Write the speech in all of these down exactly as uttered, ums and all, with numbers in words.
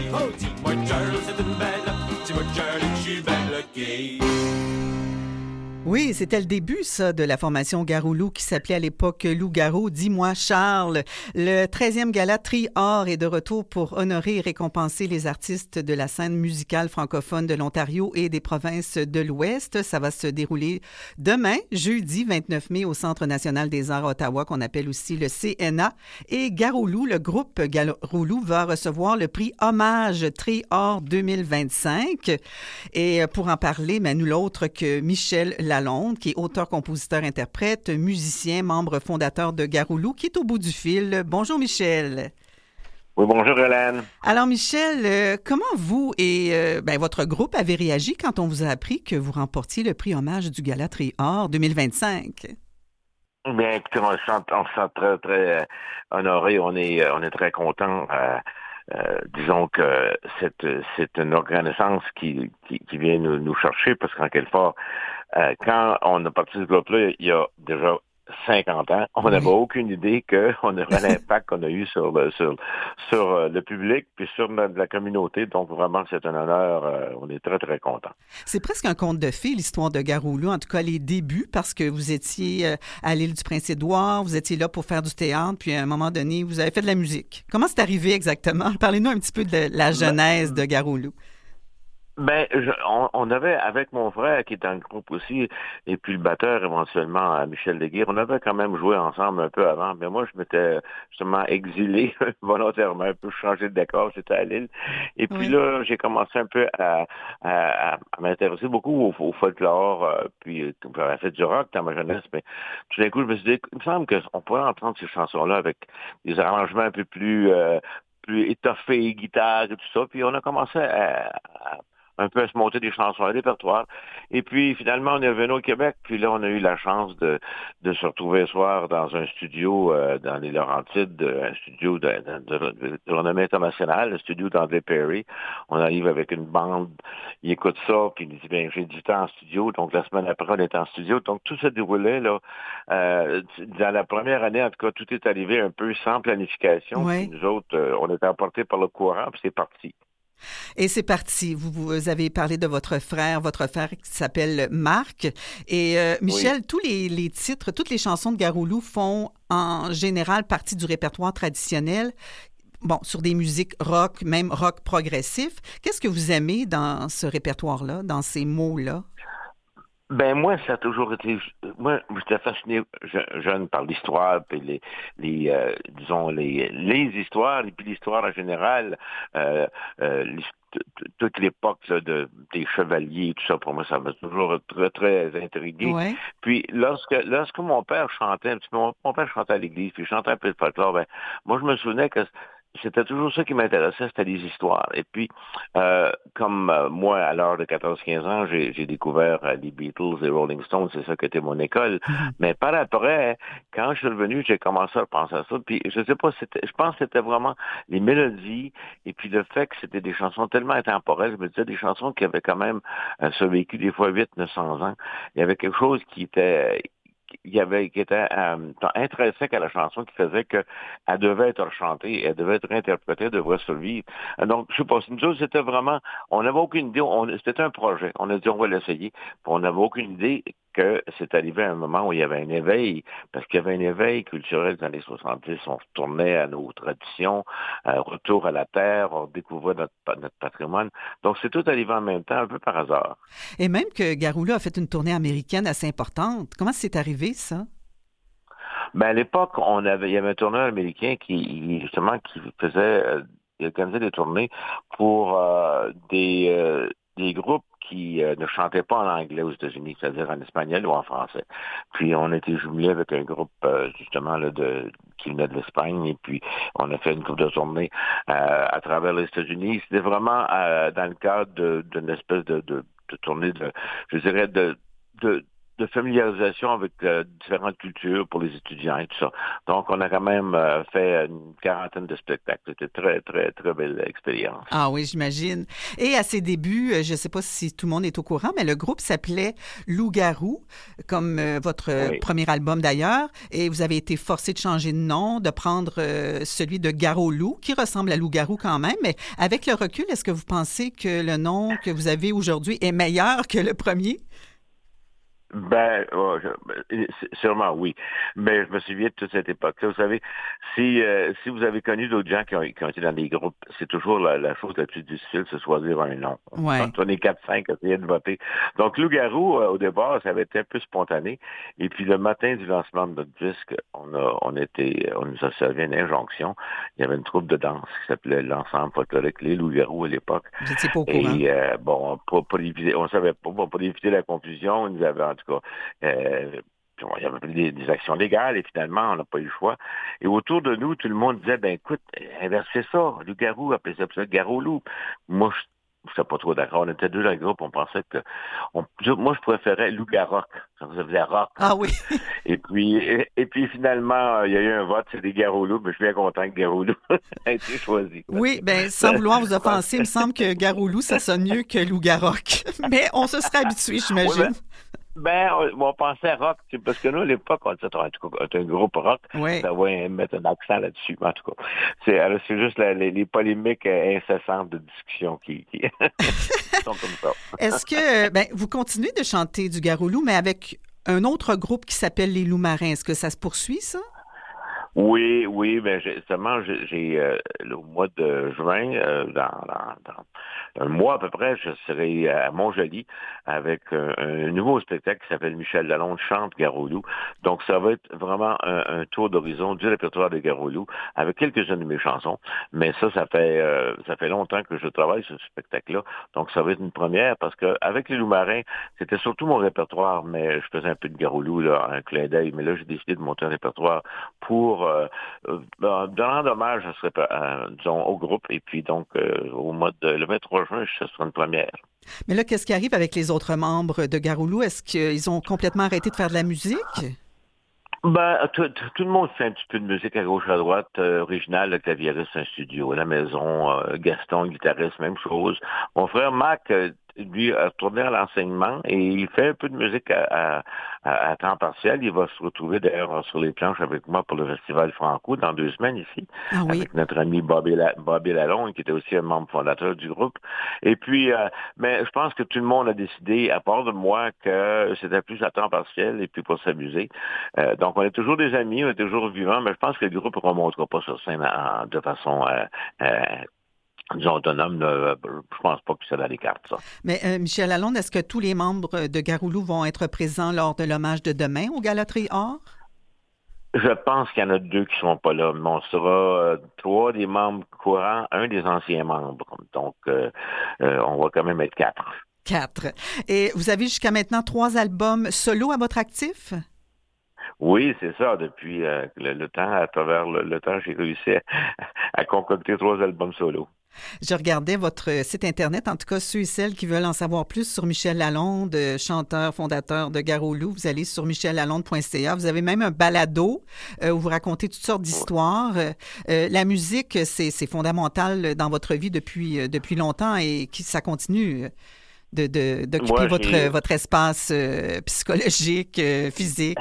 Oh, dis-moi, Charles, c'est une belle. Dis-moi, Charlie, je suis belle, OK. Oui, c'était le début, ça, de la formation Garoulou qui s'appelait à l'époque Loup-Garou. Dis-moi, Charles. Le treizième gala Tri-Or est de retour pour honorer et récompenser les artistes de la scène musicale francophone de l'Ontario et des provinces de l'Ouest. Ça va se dérouler demain, jeudi vingt-neuf mai, au Centre national des arts Ottawa, qu'on appelle aussi le C N A. Et Garoulou, le groupe Garoulou, va recevoir le prix Hommage Tri-Or deux mille vingt-cinq. Et pour en parler, mais nul autre que Michel Lalonde, qui est auteur, compositeur, interprète, musicien, membre fondateur de Garoulou, qui est au bout du fil. Bonjour Michel. Oui, bonjour Hélène. Alors Michel, euh, comment vous et euh, ben, votre groupe avez réagi quand on vous a appris que vous remportiez le prix Hommage du Gala Tri-Or deux mille vingt-cinq? Bien, écoutez, on se sent, on se sent très, très euh, honoré. On est, on est très content. Euh, euh, disons que c'est, c'est une reconnaissance qui, qui, qui vient nous, nous chercher parce qu'en quelque part, euh, quand on a parti de ce groupe-là, il y a déjà cinquante ans, on n'avait oui. aucune idée qu'on aurait l'impact qu'on a eu sur le, sur, sur le public puis sur notre, la communauté. Donc, vraiment, c'est un honneur. Euh, on est très, très contents. C'est presque un conte de fées, l'histoire de Garoulou, en tout cas les débuts, parce que vous étiez euh, à l'île du Prince-Édouard, vous étiez là pour faire du théâtre, puis à un moment donné, vous avez fait de la musique. Comment c'est arrivé exactement? Parlez-nous un petit peu de la genèse ben, de Garoulou. Ben, je, on, on avait, avec mon frère, qui est dans le groupe aussi, et puis le batteur, éventuellement, Michel Leguire, on avait quand même joué ensemble un peu avant, mais moi, je m'étais justement exilé volontairement, un peu changé de décor, j'étais à Lille. Et puis oui. là, j'ai commencé un peu à, à, à m'intéresser beaucoup au, au folklore, euh, puis j'avais fait du rock dans ma jeunesse, mais tout d'un coup, je me suis dit, il me semble qu'on pourrait entendre ces chansons-là avec des arrangements un peu plus, euh, plus étoffés, guitare et tout ça, puis on a commencé à, à un peu à se monter des chansons, un répertoire. Et puis, finalement, on est revenu au Québec. Puis là, on a eu la chance de, de se retrouver ce soir dans un studio euh, dans les Laurentides, un studio de, de, de, de, de renommée internationale, le studio d'André Perry. On arrive avec une bande, il écoute ça, puis il dit, bien, j'ai du temps en studio. Donc, la semaine après, on est en studio. Donc, tout se déroulait, là. Euh, dans la première année, en tout cas, tout est arrivé un peu sans planification. Oui. Puis nous autres, euh, on était emportés par le courant, puis c'est parti. Et c'est parti. Vous, vous avez parlé de votre frère, votre frère qui s'appelle Marc. Et euh, Michel, oui. tous les, les titres, toutes les chansons de Garoulou font en général partie du répertoire traditionnel. Bon, sur des musiques rock, même rock progressif. Qu'est-ce que vous aimez dans ce répertoire-là, dans ces mots-là? Ben moi, ça a toujours été. Moi, j'étais fasciné jeune par l'histoire, puis les, les euh, disons les les histoires, et puis l'histoire en général, euh, euh, toute l'époque là, de des chevaliers, tout ça. Pour moi, ça m'a toujours très très intrigué. Ouais. Puis lorsque lorsque mon père chantait, un petit peu, mon, mon père chantait à l'église, puis il chantait un peu de folklore. Ben moi, je me souvenais que c'était toujours ça qui m'intéressait, c'était les histoires. Et puis, euh, comme euh, moi, à l'âge de quatorze quinze ans, j'ai, j'ai découvert euh, les Beatles et Rolling Stones, c'est ça qui était mon école. Mm-hmm. Mais par après, quand je suis revenu, j'ai commencé à penser à ça. Puis, je sais pas, c'était, je pense que c'était vraiment les mélodies et puis le fait que c'était des chansons tellement intemporelles. Je me disais, des chansons qui avaient quand même euh, survécu des fois huit neuf cents ans. Il y avait quelque chose qui était... Il y avait qui était euh, intrinsèque à la chanson qui faisait qu'elle devait être chantée, elle devait être interprétée, elle devrait survivre. Donc, je sais pas, nous autres, c'était vraiment, on n'avait aucune idée, on, c'était un projet. On a dit, on va l'essayer. Puis on n'avait aucune idée que c'est arrivé à un moment où il y avait un éveil, parce qu'il y avait un éveil culturel dans les années soixante-dix. On retournait à nos traditions, euh, retour à la terre, on découvrait notre, notre patrimoine. Donc, c'est tout arrivé en même temps, un peu par hasard. Et même que Garoulou a fait une tournée américaine assez importante. Comment c'est arrivé, ça? Ben, à l'époque, on avait, il y avait un tourneur américain qui, justement, qui faisait, euh, il organisait des tournées pour euh, des, euh, des groupes qui euh, ne chantaient pas en anglais aux États-Unis, c'est-à-dire en espagnol ou en français. Puis on a été jumelés avec un groupe euh, justement là de qui venait de l'Espagne et puis on a fait une couple de tournées euh, à travers les États-Unis. C'était vraiment euh, dans le cadre de, d'une espèce de, de, de tournée de, je dirais de, de de familiarisation avec euh, différentes cultures pour les étudiants et tout ça. Donc, on a quand même euh, fait une quarantaine de spectacles. C'était très, très, très belle expérience. Ah oui, j'imagine. Et à ses débuts, euh, je ne sais pas si tout le monde est au courant, mais le groupe s'appelait Loup-Garou, comme euh, votre euh, Oui. premier album d'ailleurs. Et vous avez été forcé de changer de nom, de prendre euh, celui de Garou-Loup, qui ressemble à Loup-Garou quand même. Mais avec le recul, est-ce que vous pensez que le nom que vous avez aujourd'hui est meilleur que le premier? Ben, oh, je- sûrement oui. Mais je me souviens de toute cette époque-là. Vous savez, si euh, si vous avez connu d'autres gens qui ont, qui ont été dans des groupes, c'est toujours la, la chose la plus difficile, c'est choisir un nom. Ouais. Quand on est quatre cinq, essayer de voter. Donc, Loup-Garou, euh, au départ, ça avait été un peu spontané. Et puis, le matin du lancement de notre disque, on a on était, on nous a servi une injonction. Il y avait une troupe de danse qui s'appelait l'Ensemble folklorique Les Loups-Garous à l'époque. Vous n'étiez pas au courant. Et euh, bon, pour, pour éviter, on savait pas, bon, pour éviter la confusion, on nous avait en tout cas, euh, puis on- il y avait des, des actions légales et finalement, on n'a pas eu le choix. Et autour de nous, tout le monde disait, ben écoute, inversez ça, loup-garou, appelez ça, ça garou-loup. Moi, je je n'étais pas trop d'accord. On était deux dans le groupe, on pensait que... On, je- moi, je préférais loup-garoc. Ça faisait rock. Ah oui. Et puis, et, et puis finalement, euh, il y a eu un vote, c'est des Garou-Loup, mais je suis bien content que Garou-Loup ait été choisi. Oui, bien, sans vouloir vous offenser, il me semble que Garou-Loup, ça sonne mieux que Loup-Garoc. Mais on se serait habitué, j'imagine. Oui, ben, on, on pensait rock, tu sais, parce que nous, à l'époque, on disait, en tout cas, c'est un groupe rock, Oui. ça va mettre un accent là-dessus, en tout cas. C'est, alors, c'est juste la- les, les polémiques euh, incessantes de discussion qui, qui sont comme ça. Est-ce que, ben, vous continuez de chanter du Garou-Loup, mais avec un autre groupe qui s'appelle les Loups Marins? Est-ce que ça se poursuit, ça? Oui, oui, ben j'ai, seulement j'ai, j'ai euh, le mois de juin, euh, dans, dans, dans un mois à peu près, je serai à Montjoly avec un, un nouveau spectacle qui s'appelle Michel Lalonde chante Garou-Loup. Donc ça va être vraiment un, un tour d'horizon du répertoire de Garou-Loup avec quelques-unes de mes chansons. Mais ça, ça fait euh, ça fait longtemps que je travaille sur ce spectacle-là. Donc ça va être une première parce que avec les Loups Marins, c'était surtout mon répertoire, mais je faisais un peu de Garou-Loup, là, un clin d'œil. Mais là, j'ai décidé de monter un répertoire pour euh, euh, donnant hommage à ce, euh, disons, au groupe. Et puis donc, euh, au mois de le vingt-trois juin, ce sera une première. Mais là, qu'est-ce qui arrive avec les autres membres de Garou-Loup? Est-ce qu'ils ont complètement arrêté de faire de la musique? Ben, tout, tout, tout le monde fait un petit peu de musique à gauche à droite, euh, originale, le claviériste, un studio, à la maison, euh, Gaston, guitariste, même chose. Mon frère Mac, euh, lui, a retourné à l'enseignement et il fait un peu de musique à, à, à temps partiel. Il va se retrouver d'ailleurs sur les planches avec moi pour le Festival Franco dans deux semaines ici, Ah oui. avec notre ami Bobby, La, Bobby Lalonde, qui était aussi un membre fondateur du groupe. Et puis, euh, mais je pense que tout le monde a décidé, à part de moi, que c'était plus à temps partiel et puis pour s'amuser. Euh, donc, on est toujours des amis, on est toujours vivants, mais je pense que le groupe ne remontera pas sur scène en, de façon... Euh, euh, disons, autonome, là, je pense pas que c'est dans les cartes, ça. Mais euh, Michel Lalonde, est-ce que tous les membres de Garou-Loup vont être présents lors de l'hommage de demain au Galaterie Or? Je pense qu'il y en a deux qui ne sont pas là, mais on sera euh, trois des membres courants, un des anciens membres. Donc, euh, euh, on va quand même être quatre. Quatre. Et vous avez jusqu'à maintenant trois albums solo à votre actif? Oui, c'est ça. Depuis euh, le, le temps, à travers le, le temps, j'ai réussi à, à concocter trois albums solo. Je regardais votre site Internet, en tout cas ceux et celles qui veulent en savoir plus sur Michel Lalonde, chanteur, fondateur de Garou-Loup. Vous allez sur michel lalonde point c a. Vous avez même un balado euh, où vous racontez toutes sortes d'histoires. Euh, la musique, c'est, c'est fondamental dans votre vie depuis, depuis longtemps et qui, ça continue de, de, d'occuper Moi, votre, j'ai... votre espace euh, psychologique, euh, physique.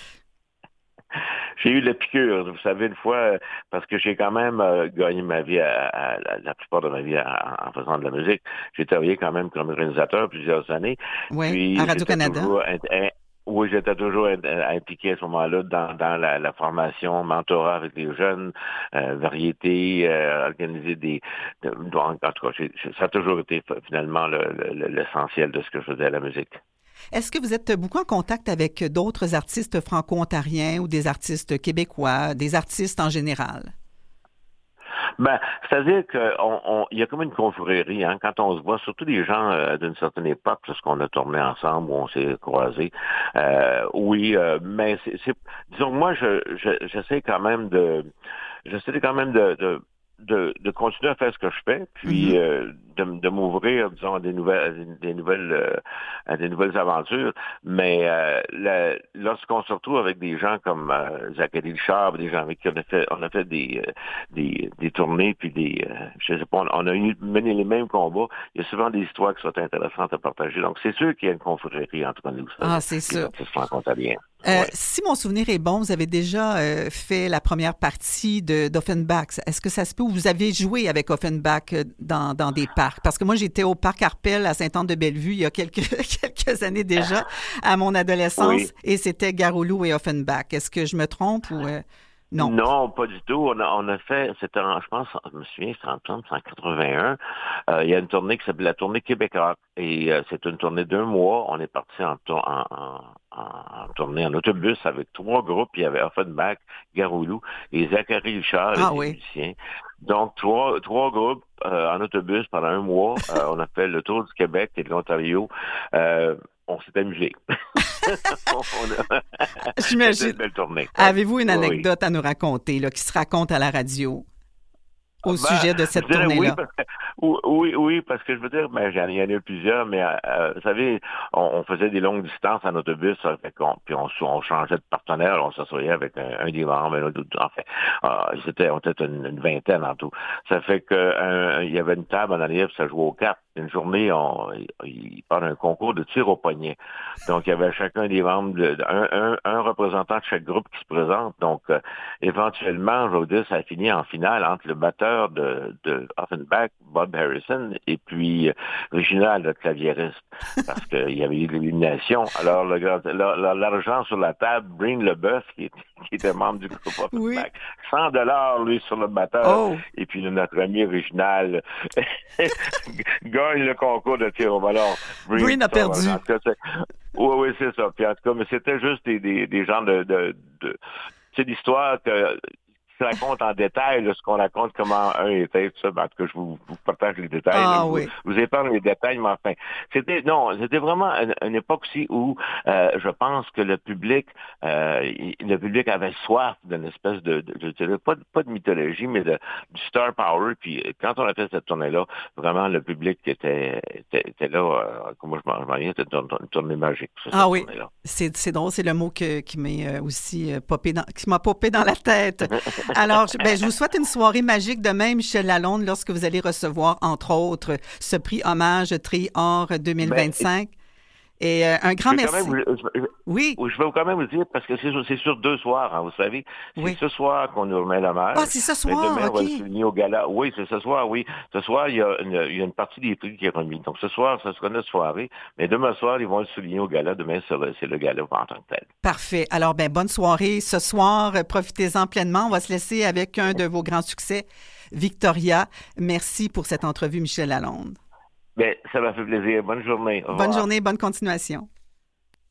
J'ai eu la piqûre, vous savez, une fois, parce que j'ai quand même euh, gagné ma vie, à, à, à, la plupart de ma vie à, en faisant de la musique. J'ai travaillé quand même comme réalisateur plusieurs années. Oui, Puis, à Radio-Canada. Toujours, oui, j'étais toujours impliqué à ce moment-là dans, dans la, la formation, mentorat avec les jeunes, euh, variété, euh, organiser des... De, en tout cas, ça a toujours été finalement le, le, l'essentiel de ce que je faisais à la musique. Est-ce que vous êtes beaucoup en contact avec d'autres artistes franco-ontariens ou des artistes québécois, des artistes en général? Ben, c'est-à-dire qu'il y a comme une confrérie, hein, quand on se voit, surtout des gens euh, d'une certaine époque, lorsqu'on a tourné ensemble, où on s'est croisés. Euh, oui, euh, mais c'est, c'est, disons, moi, je, je, j'essaie quand même de, j'essaie quand même de, de De, de continuer à faire ce que je fais, puis mm-hmm. euh, de, de m'ouvrir, disons, à des nouvelles, des nouvelles, euh, à des nouvelles aventures. Mais euh, la, lorsqu'on se retrouve avec des gens comme euh, Zachary Richard, des gens avec qui on a fait, on a fait des, euh, des, des tournées, puis des, euh, je sais pas, on, on a eu mené les mêmes combats. Il y a souvent des histoires qui sont intéressantes à partager. Donc, c'est sûr qu'il y a une confrérie entre nous. Ah, c'est sûr. Ça se rencontre bien. Euh, ouais. Si mon souvenir est bon, vous avez déjà euh, fait la première partie de, d'Offenbach. Est-ce que ça se peut ou vous avez joué avec Offenbach dans, dans des parcs? Parce que moi, j'étais au parc Arpel à Sainte-Anne-de-Bellevue il y a quelques, quelques années déjà, à mon adolescence, oui. Et c'était Garou-Loup et Offenbach. Est-ce que je me trompe ou... Euh... Non. Non, pas du tout. On a, on a fait, c'était en, je pense, je me souviens, c'était en mille neuf cent quatre-vingt-un. Euh, il y a une tournée qui s'appelle la tournée Québécois. Et euh, c'est une tournée d'un mois. On est parti en, en, en, en tournée en autobus avec trois groupes. Il y avait Offenbach, Garou-Loup et Zachary Richard, ah, les oui. musiciens. Donc, trois, trois groupes euh, en autobus pendant un mois. euh, on a fait le tour du Québec et de l'Ontario. Euh, on s'est amusé. J'imagine. C'était une belle tournée. Avez-vous une oui, anecdote oui. à nous raconter, là, qui se raconte à la radio au ben, sujet de cette tournée-là? Oui, parce que, oui, oui, parce que je veux dire, ben, il y en a eu plusieurs, mais euh, vous savez, on, on faisait des longues distances en autobus, ça fait qu'on, puis on, on changeait de partenaire, on s'assoyait avec un, un des membres, un autre, enfin, euh, c'était, on était une, une vingtaine en tout. Ça fait que euh, il y avait une table en arrière, puis ça jouait aux cartes. Une journée, on, il parle d'un concours de tir au poignet. Donc, il y avait chacun des membres, de, un, un, un représentant de chaque groupe qui se présente. Donc, euh, éventuellement, je vais vous dire, ça a fini en finale entre le batteur de, de Offenbach, Bob Harrison, et puis euh, Reginald, le claviériste, parce qu'il y avait eu l'élimination. Alors, le, le, l'argent sur la table, Breen Leboeuf, qui, qui était membre du groupe Offenbach, oui. cent dollars, lui, sur le batteur. Oh. Et puis, notre ami Reginald gagne le concours de tir au ballon. Breen, Breen a perdu. En tout cas, oui, oui, c'est ça. Puis en tout cas, mais c'était juste des, des, des gens de... de, de c'est l'histoire que... se raconte en détail là, ce qu'on raconte, comment un était, tout ça. Ben, en tout cas, je vous, vous partage les détails. Ah, là, oui. Vous, vous épargne les détails, mais enfin, c'était non, c'était vraiment une, une époque aussi où euh, je pense que le public, euh, le public avait soif d'une espèce de, de, de, de pas, de pas de mythologie, mais de du star power. Puis quand on a fait cette tournée-là, vraiment le public était était, était là. Euh, comme moi je m'en souviens, c'était une, une tournée magique. Ça, ah oui, c'est, c'est drôle, c'est le mot que, qui m'est aussi euh, popé dans, qui m'a popé dans la tête. Alors, ben, je vous souhaite une soirée magique demain, Michel Lalonde, lorsque vous allez recevoir, entre autres, ce prix hommage Tri-Or deux mille vingt-cinq. Ben, et euh, un grand merci. Même, je, je, oui. Je vais quand même vous dire, parce que c'est, c'est sur deux soirs, hein, vous savez. C'est oui. ce soir qu'on nous remet l'hommage. Ah, c'est ce soir, mais demain, OK. on va le souligner au gala. Oui, c'est ce soir, oui. Ce soir, il y a une, il y a une partie des prix qui est remise. Donc, ce soir, ce sera notre soirée. Mais demain soir, ils vont le souligner au gala. Demain, c'est le, c'est le gala en tant que tel. Parfait. Alors, ben, bonne soirée. Ce soir, profitez-en pleinement. On va se laisser avec un de vos grands succès, Victoria. Merci pour cette entrevue, Michel Lalonde. Bien, ça m'a fait plaisir. Bonne journée. Au bonne revoir. journée, bonne continuation.